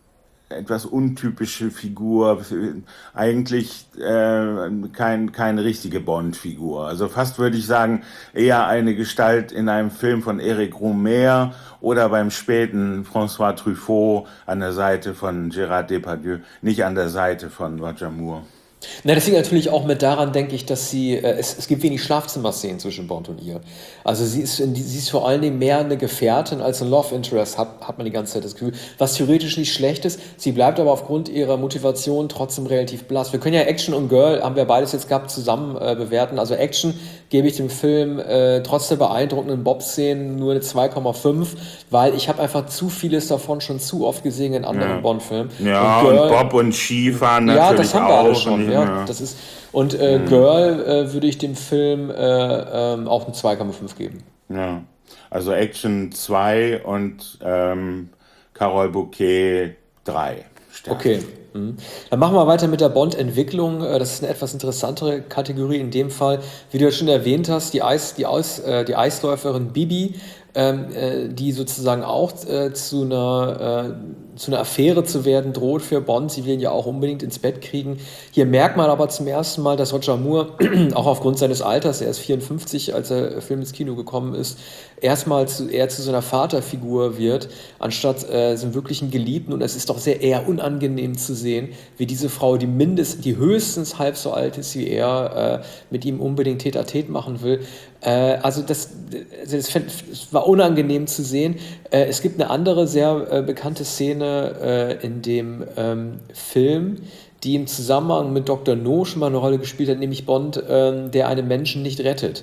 etwas untypische Figur, eigentlich äh, kein, keine richtige Bond-Figur. Also fast würde ich sagen, eher eine Gestalt in einem Film von Éric Rohmer oder beim späten François Truffaut an der Seite von Gérard Depardieu, nicht an der Seite von Roger Moore. Na, das liegt natürlich auch mit daran, denke ich, dass sie, äh, es, es gibt wenig Schlafzimmerszenen zwischen Bond und ihr. Also sie ist, in, sie ist vor allen Dingen mehr eine Gefährtin als ein Love Interest, hat, hat man die ganze Zeit das Gefühl, was theoretisch nicht schlecht ist. Sie bleibt aber aufgrund ihrer Motivation trotzdem relativ blass. Wir können ja Action und Girl, haben wir beides jetzt gehabt, zusammen äh, bewerten. Also Action gebe ich dem Film äh, trotz der beeindruckenden Bob-Szenen nur eine zwei Komma fünf, weil ich habe einfach zu vieles davon schon zu oft gesehen in anderen ja. Bond-Filmen. Ja, und, Girl, und Bob und Skifahren natürlich auch. Ja, das haben wir alle schon. Ja, ja. Das ist, und äh, mhm. Girl äh, würde ich dem Film äh, ähm, auch eine zwei Komma fünf geben. Ja, also Action zwei und ähm, Carole Bouquet drei. Sterne. Okay. Mhm. Dann machen wir weiter mit der Bond-Entwicklung. Das ist eine etwas interessantere Kategorie in dem Fall. Wie du ja schon erwähnt hast, die, Eis, die, Aus, äh, die Eisläuferin Bibi, ähm, äh, die sozusagen auch äh, zu einer... Äh, zu einer Affäre zu werden droht für Bond. Sie will ihn ja auch unbedingt ins Bett kriegen. Hier merkt man aber zum ersten Mal, dass Roger Moore, auch aufgrund seines Alters, er ist vierundfünfzig, als der Film ins Kino gekommen ist, erstmal zu, eher zu so einer Vaterfigur wird, anstatt äh, so einen wirklichen Geliebten. Und es ist doch sehr eher unangenehm zu sehen, wie diese Frau, die mindestens, die höchstens halb so alt ist wie er, äh, mit ihm unbedingt Tête-à-Tête machen will. Äh, also das, das, das war unangenehm zu sehen. Äh, es gibt eine andere sehr äh, bekannte Szene äh, in dem ähm, Film, die im Zusammenhang mit Doktor No schon mal eine Rolle gespielt hat, nämlich Bond, ähm, der einen Menschen nicht rettet.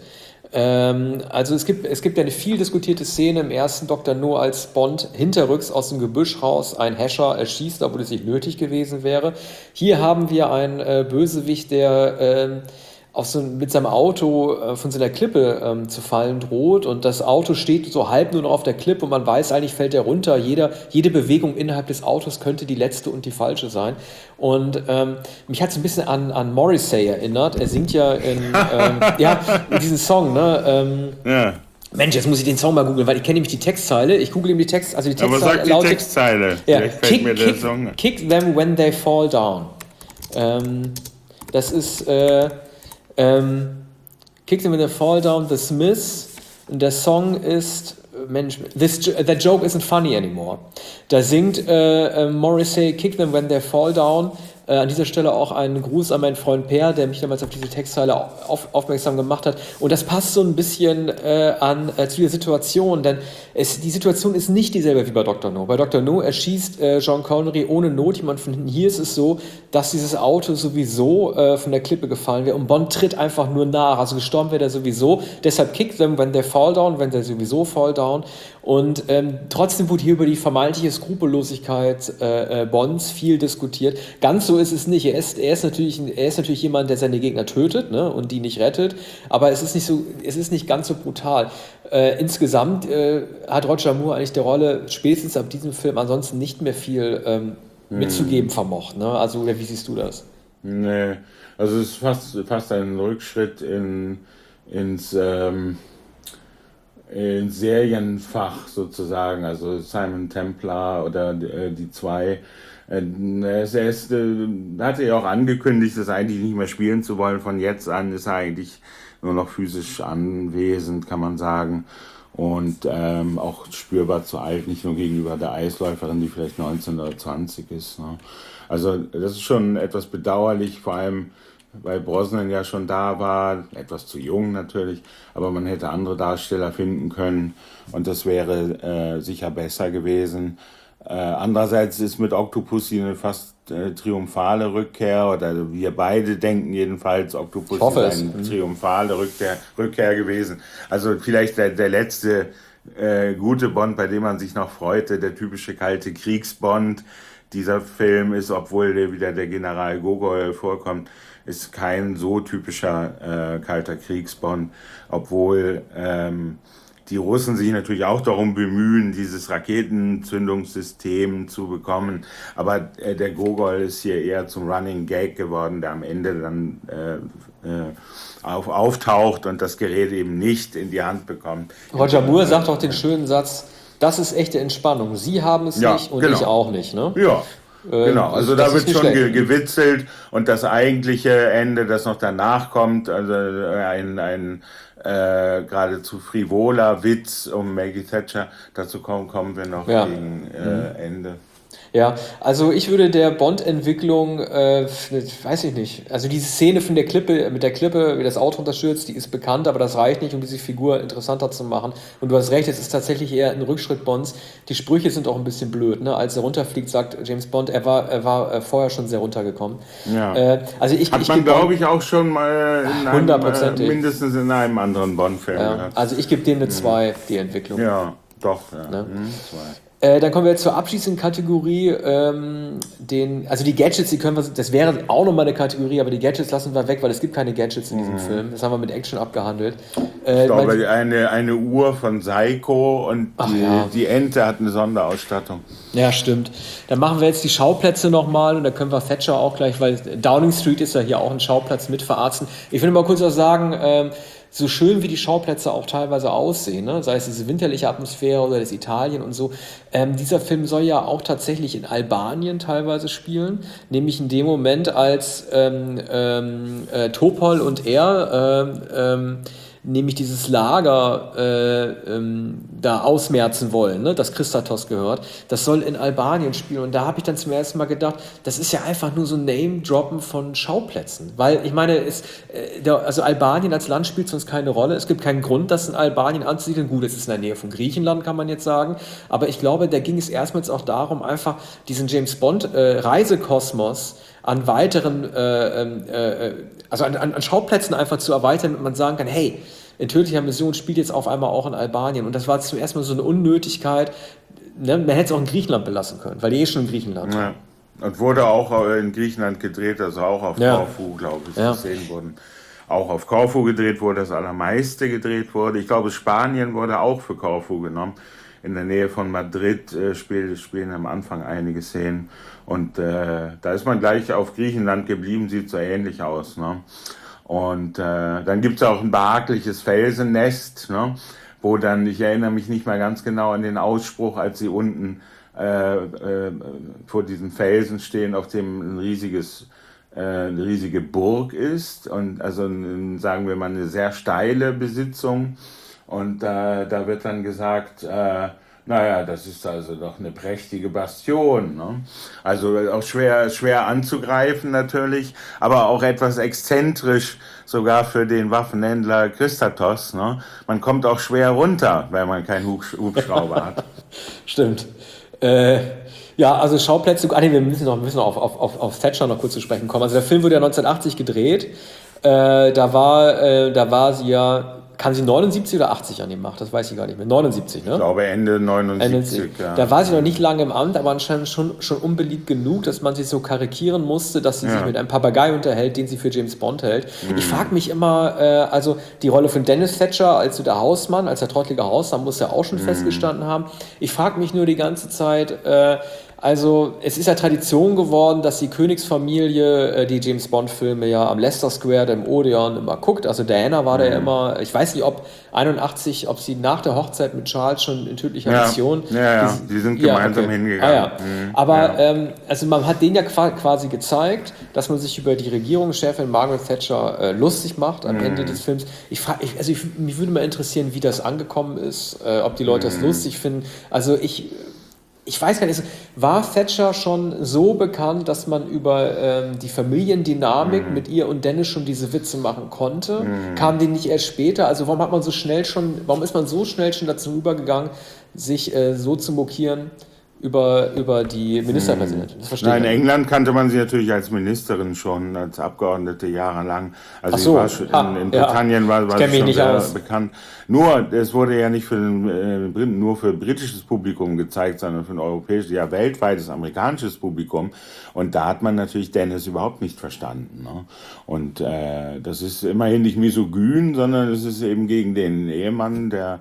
Ähm, also es gibt, es gibt eine viel diskutierte Szene im ersten Doktor No, als Bond hinterrücks aus dem Gebüsch raus einen Häscher erschießt, obwohl es nicht nötig gewesen wäre. Hier haben wir einen äh, Bösewicht, der äh, auf so, mit seinem Auto äh, von so einer Klippe ähm, zu fallen droht und das Auto steht so halb nur noch auf der Klippe und man weiß, eigentlich fällt er runter. Jeder, jede Bewegung innerhalb des Autos könnte die letzte und die falsche sein. Und ähm, mich hat es ein bisschen an, an Morrissey erinnert. Er singt ja in, ähm, ja, in diesem Song, ne? Ähm, ja. Mensch, jetzt muss ich den Song mal googeln, weil ich kenne nämlich die Textzeile. Ich google ihm die Text, also die Textzeile. Aber sag die lautet, Textzeile. Ja, kick, mir der kick, Song. Kick them when they fall down. Ähm, das ist äh, ähm, Kick them when they fall down, The Smiths. Und der Song ist, Mensch, this, that joke isn't funny anymore. Da singt äh, äh, Morrissey, Kick them when they fall down. Äh, an dieser Stelle auch einen Gruß an meinen Freund Per, der mich damals auf diese Textzeile auf, aufmerksam gemacht hat. Und das passt so ein bisschen äh, an äh, zu der Situation, denn es, die Situation ist nicht dieselbe wie bei Doktor No. Bei Doktor No erschießt äh, Sean Connery ohne Not jemand von hinten. Hier ist es so, dass dieses Auto sowieso äh, von der Klippe gefallen wäre und Bond tritt einfach nur nach. Also gestorben wäre der sowieso. Deshalb kick them when they fall down, wenn they sowieso fall down. Und ähm, trotzdem wurde hier über die vermeintliche Skrupellosigkeit äh, äh, Bonds viel diskutiert. Ganz so ist es nicht. Er ist, er ist, natürlich, er ist natürlich jemand, der seine Gegner tötet, ne, und die nicht rettet. Aber es ist nicht, so, es ist nicht ganz so brutal. Äh, insgesamt äh, hat Roger Moore eigentlich der Rolle spätestens ab diesem Film ansonsten nicht mehr viel ähm, mitzugeben vermocht. Ne? Also wie siehst du das? Nee, also es ist fast, fast ein Rückschritt in, ins, ähm, ins Serienfach sozusagen, also Simon Templar oder äh, die zwei. Äh, er ist, äh, hatte ja auch angekündigt, das eigentlich nicht mehr spielen zu wollen. Von jetzt an ist er eigentlich nur noch physisch anwesend, kann man sagen. Und ähm, auch spürbar zu alt, nicht nur gegenüber der Eisläuferin, die vielleicht neunzehn oder zwanzig ist. Ne? Also das ist schon etwas bedauerlich, vor allem weil Brosnan ja schon da war, etwas zu jung natürlich, aber man hätte andere Darsteller finden können und das wäre äh, sicher besser gewesen. Äh, andererseits ist mit Octopussy eine fast äh, triumphale Rückkehr, oder wir beide denken jedenfalls, Octopussy ist eine es. triumphale Rückkehr, Rückkehr gewesen. Also vielleicht der, der letzte äh, gute Bond, bei dem man sich noch freute, der typische kalte Kriegsbond. Dieser Film ist, obwohl der wieder der General Gogol vorkommt, ist kein so typischer äh, kalter Kriegsbond, obwohl ähm, die Russen sich natürlich auch darum bemühen, dieses Raketenzündungssystem zu bekommen. Aber äh, der Gogol ist hier eher zum Running Gag geworden, der am Ende dann äh, äh, auf, auftaucht und das Gerät eben nicht in die Hand bekommt. Roger Moore sagt auch den schönen Satz, das ist echte Entspannung. Sie haben es ja, nicht und genau. Ich auch nicht. Ne? Ja. Genau, also da wird schon ge- gewitzelt und das eigentliche Ende, das noch danach kommt, also ein, ein äh, geradezu frivoler Witz um Maggie Thatcher, dazu kommen, kommen wir noch ja. gegen äh, mhm. Ende. Ja, also ich würde der Bond-Entwicklung, äh, weiß ich nicht, also diese Szene von der Klippe, mit der Klippe, wie das Auto unterstürzt, die ist bekannt, aber das reicht nicht, um diese Figur interessanter zu machen. Und du hast recht, es ist tatsächlich eher ein Rückschritt Bonds. Die Sprüche sind auch ein bisschen blöd, ne? Als er runterfliegt, sagt James Bond, er war, er war äh, vorher schon sehr runtergekommen. Ja. Äh, also ich, Hat ich man, glaube ich, auch schon mal in einem, hundertprozentig. Äh, mindestens in einem anderen Bond-Film. Ja. Also ich gebe dem eine zwei, mhm. die Entwicklung. Ja, doch. Ja. Ne? Mhm, zwei. Äh, dann kommen wir jetzt zur abschließenden Kategorie. Ähm, den, also die Gadgets, die können wir, das wäre auch nochmal eine Kategorie, aber die Gadgets lassen wir weg, weil es gibt keine Gadgets in diesem mhm. Film. Das haben wir mit Action abgehandelt. Äh, ich glaube, mein, eine, eine Uhr von Seiko und ach, die, ja. die Ente hat eine Sonderausstattung. Ja, stimmt. Dann machen wir jetzt die Schauplätze nochmal und da können wir Thatcher auch gleich, weil Downing Street ist ja hier auch ein Schauplatz mit verarzten. Ich will mal kurz auch sagen, ähm, so schön wie die Schauplätze auch teilweise aussehen, ne? Sei es diese winterliche Atmosphäre oder das Italien und so, ähm, dieser Film soll ja auch tatsächlich in Albanien teilweise spielen, nämlich in dem Moment, als ähm, ähm, äh, Topol und er ähm, ähm, nämlich dieses Lager äh, ähm, da ausmerzen wollen, ne, das Christatos gehört, das soll in Albanien spielen. Und da habe ich dann zum ersten Mal gedacht, das ist ja einfach nur so Name-Droppen von Schauplätzen. Weil ich meine, es, äh, der, also Albanien als Land spielt sonst keine Rolle. Es gibt keinen Grund, das in Albanien anzusiedeln. Gut, es ist in der Nähe von Griechenland, kann man jetzt sagen. Aber ich glaube, da ging es erstmals auch darum, einfach diesen James Bond äh, Reisekosmos an weiteren, äh, äh, also an, an Schauplätzen einfach zu erweitern und man sagen kann, hey, in tödlicher Mission spielt jetzt auf einmal auch in Albanien. Und das war zum ersten Mal so eine Unnötigkeit. Ne? Man hätte es auch in Griechenland belassen können, weil die eh schon in Griechenland ja. Und wurde auch in Griechenland gedreht, also auch auf ja. Korfu, glaube ich, ja. Szenen wurden auch auf Korfu gedreht, wo das allermeiste gedreht wurde. Ich glaube, Spanien wurde auch für Korfu genommen. In der Nähe von Madrid äh, spiel, spielen am Anfang einige Szenen. Und äh, da ist man gleich auf Griechenland geblieben, sieht so ähnlich aus. Ne? Und äh, dann gibt es auch ein behagliches Felsennest, ne? Wo dann, ich erinnere mich nicht mehr ganz genau an den Ausspruch, als sie unten äh, äh, vor diesem Felsen stehen, auf dem ein riesiges, äh, eine riesige Burg ist. Und also, ein, sagen wir mal, eine sehr steile Besitzung. Und äh, da wird dann gesagt, äh, Naja, das ist also doch eine prächtige Bastion. Ne? Also auch schwer, schwer anzugreifen natürlich, aber auch etwas exzentrisch sogar für den Waffenhändler Christatos. Ne? Man kommt auch schwer runter, wenn man keinen Hubsch- Hubschrauber hat. Stimmt. Äh, ja, also Schauplätze, ah, nee, wir müssen noch, wir müssen noch auf, auf, auf, auf Thatcher noch kurz zu sprechen kommen. Also der Film wurde ja neunzehnhundertachtzig gedreht. Äh, da, war, äh, da war sie ja, kann sie neunundsiebzig oder achtzig an die Macht? Das weiß ich gar nicht mehr. neunundsiebzig, ne? Ich glaube Ende neunundsiebzig. Ja. Da war sie noch nicht lange im Amt, aber anscheinend schon, schon unbeliebt genug, dass man sich so karikieren musste, dass sie Ja. sich mit einem Papagei unterhält, den sie für James Bond hält. Ich frage mich immer, äh, also die Rolle von Dennis Thatcher als so der Hausmann, als der trottelige Hausmann, muss ja auch schon festgestanden haben. Ich frage mich nur die ganze Zeit, äh, also es ist ja Tradition geworden, dass die Königsfamilie äh, die James Bond-Filme ja am Leicester Square, im Odeon, immer guckt. Also Diana war da ja immer, ich weiß nicht, ob einundachtzig, ob sie nach der Hochzeit mit Charles schon in tödlicher Ja, Mission. ja, ja, die sind gemeinsam hingegangen. Ah, ja. Mhm, Aber ja. ähm, also man hat denen ja qua- quasi gezeigt, dass man sich über die Regierungschefin Margaret Thatcher äh, lustig macht am Ende des Films. Ich frage, ich, also ich, mich würde mal interessieren, wie das angekommen ist, äh, ob die Leute das lustig finden. Also ich Ich weiß gar nicht, war Thatcher schon so bekannt, dass man über ähm, die Familiendynamik mit ihr und Dennis schon diese Witze machen konnte? Kam die nicht erst später? Also warum hat man so schnell schon, warum ist man so schnell schon dazu übergegangen, sich äh, so zu mokieren über, über die Ministerpräsidentin? Das verstehe Nein, in ich nicht. England kannte man sie natürlich als Ministerin schon, als Abgeordnete jahrelang. Also Ach sie so. war schon, Ah, in, in ja. Britannien war, Ich war kenn sie mich schon nicht sehr aus. bekannt. Nur, es wurde ja nicht für, den, äh, Briten, nur für britisches Publikum gezeigt, sondern für ein europäisches, ja weltweites amerikanisches Publikum. Und da hat man natürlich Dennis überhaupt nicht verstanden. Ne? Und äh, das ist immerhin nicht misogyn, sondern es ist eben gegen den Ehemann, der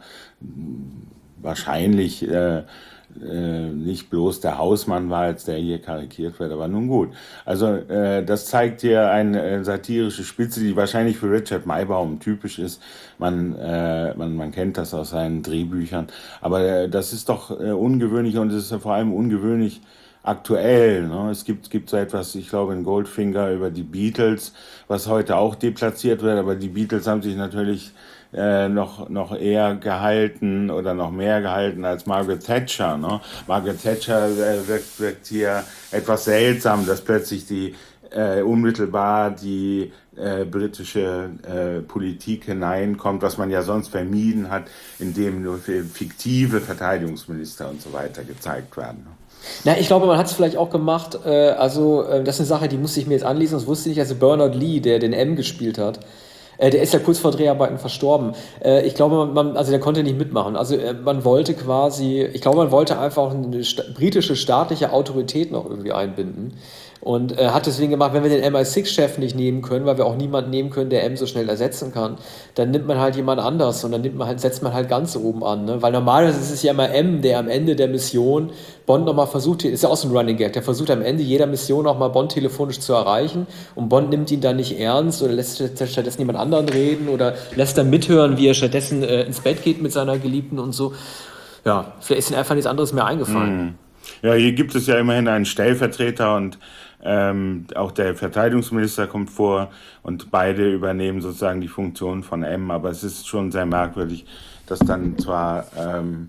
wahrscheinlich äh, äh, nicht bloß der Hausmann war, als der hier karikiert wird, aber nun gut. Also äh, das zeigt hier eine äh, satirische Spitze, die wahrscheinlich für Richard Maibaum typisch ist. Man, äh, man, man kennt das aus seinen Drehbüchern, aber äh, das ist doch äh, ungewöhnlich und es ist ja vor allem ungewöhnlich aktuell. Ne? Es gibt, gibt so etwas, ich glaube in Goldfinger über die Beatles, was heute auch deplatziert wird, aber die Beatles haben sich natürlich äh, noch, noch eher gehalten oder noch mehr gehalten als Margaret Thatcher. Ne? Margaret Thatcher äh, wirkt, wirkt hier etwas seltsam, dass plötzlich die äh, unmittelbar die äh, britische äh, Politik hineinkommt, was man ja sonst vermieden hat, indem nur fiktive Verteidigungsminister und so weiter gezeigt werden. Ne? Na, ich glaube, man hat es vielleicht auch gemacht, äh, also äh, das ist eine Sache, die musste ich mir jetzt anlesen, das wusste ich nicht, also Bernard Lee, der den M gespielt hat, äh, der ist ja kurz vor Dreharbeiten verstorben. Äh, ich glaube, man, man, also der konnte nicht mitmachen. Also äh, man wollte quasi, ich glaube, man wollte einfach eine sta britische staatliche Autorität noch irgendwie einbinden. Und äh, hat deswegen gemacht, wenn wir den M I sechs Chef nicht nehmen können, weil wir auch niemanden nehmen können, der M so schnell ersetzen kann, dann nimmt man halt jemand anders und dann nimmt man halt, setzt man halt ganz oben an. Ne? Weil normalerweise ist es ja immer M, der am Ende der Mission Bond nochmal versucht, ist ja auch so ein Running Gag, der versucht am Ende jeder Mission auch mal Bond telefonisch zu erreichen und Bond nimmt ihn dann nicht ernst oder lässt stattdessen jemand anderen reden oder lässt dann mithören, wie er stattdessen äh, ins Bett geht mit seiner Geliebten und so. Ja, vielleicht ist ihnen einfach nichts anderes mehr eingefallen. Ja, hier gibt es ja immerhin einen Stellvertreter und ähm, auch der Verteidigungsminister kommt vor und beide übernehmen sozusagen die Funktion von M, aber es ist schon sehr merkwürdig, dass dann zwar ähm,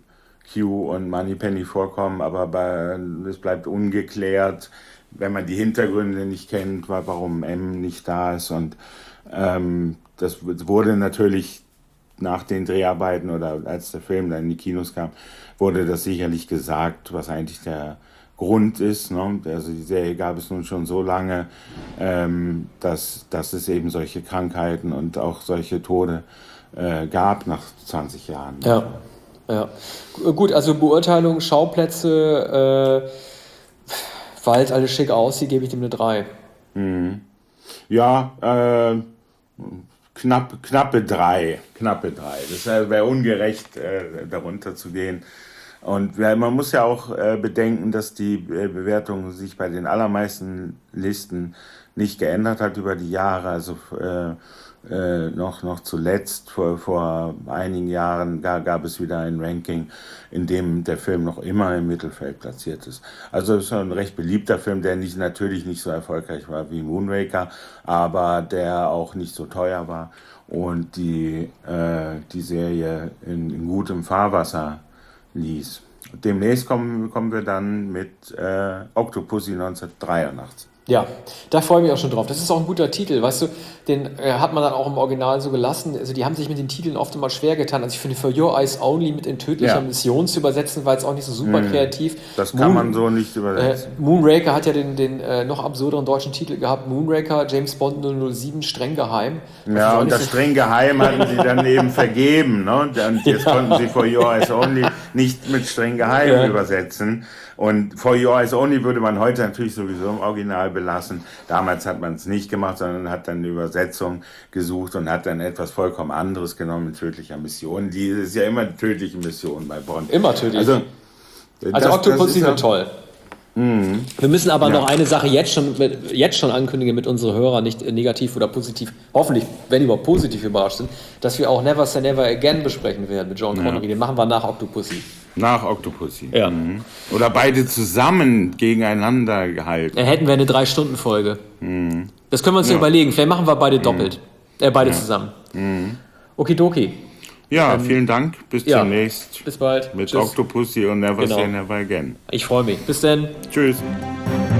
Q und Moneypenny vorkommen, aber bei, es bleibt ungeklärt, wenn man die Hintergründe nicht kennt, warum M nicht da ist und ähm, das wurde natürlich nach den Dreharbeiten oder als der Film dann in die Kinos kam, wurde das sicherlich gesagt, was eigentlich der Grund ist. Ne? Also die Serie gab es nun schon so lange, ähm, dass, dass es eben solche Krankheiten und auch solche Tode äh, gab nach zwanzig Jahren. Ja, ja. Gut, also Beurteilung, Schauplätze, äh, weil es alles schick aussieht, gebe ich dem eine drei. Mhm. Ja, äh, knapp, knappe drei, knappe drei. Das wäre ungerecht, äh, darunter zu gehen. Und man muss ja auch äh, bedenken, dass die äh, Bewertung sich bei den allermeisten Listen nicht geändert hat über die Jahre. Also äh, äh, noch, noch zuletzt, vor, vor einigen Jahren, gab, gab es wieder ein Ranking, in dem der Film noch immer im Mittelfeld platziert ist. Also es ist ein recht beliebter Film, der nicht, natürlich nicht so erfolgreich war wie Moonraker, aber der auch nicht so teuer war und die, äh, die Serie in, in gutem Fahrwasser ließ. demnächst kommen, kommen wir dann mit äh, Octopussy neunzehnhundertdreiundachtzig. Ja, da freue ich mich auch schon drauf. Das ist auch ein guter Titel, weißt du, den äh, hat man dann auch im Original so gelassen. Also die haben sich mit den Titeln oft immer schwer getan. Also ich finde, For Your Eyes Only mit In tödlicher Ja. Mission zu übersetzen, war jetzt auch nicht so super kreativ. Das kann Moon- man so nicht Äh, übersetzen. Moonraker hat ja den, den äh, noch absurderen deutschen Titel gehabt. Moonraker, James Bond null null sieben, streng geheim. Das ist Ja, auch und nicht das so- streng geheim hatten sie dann eben vergeben. Ne? Und jetzt Ja. konnten sie For Your Eyes Only nicht mit streng geheim Ja. übersetzen. Und For Your Eyes Only würde man heute natürlich sowieso im Original belassen. Damals hat man es nicht gemacht, sondern hat dann eine Übersetzung gesucht und hat dann etwas vollkommen anderes genommen mit tödlicher Mission. Die ist ja immer eine tödliche Mission bei Bond. Immer tödlich. Also, Also das- Octopussy das ist wird ja- toll. Wir müssen aber Ja. noch eine Sache jetzt schon, jetzt schon ankündigen, damit unsere Hörer nicht negativ oder positiv, hoffentlich, wenn überhaupt positiv überrascht sind, dass wir auch Never Say Never Again besprechen werden mit John Connery. Den machen wir nach Octopussy. Nach Octopussy. Ja. Mhm. Oder beide zusammen gegeneinander gehalten. Dann hätten wir eine drei-Stunden-Folge. Das können wir uns ja. überlegen. Vielleicht machen wir beide doppelt. Äh, beide zusammen. Okidoki. Ja, vielen Dank. Bis Ja. demnächst Bis bald. mit Tschüss. Octopussy und Never Genau. Say Never Again. Ich freue mich. Bis dann. Tschüss.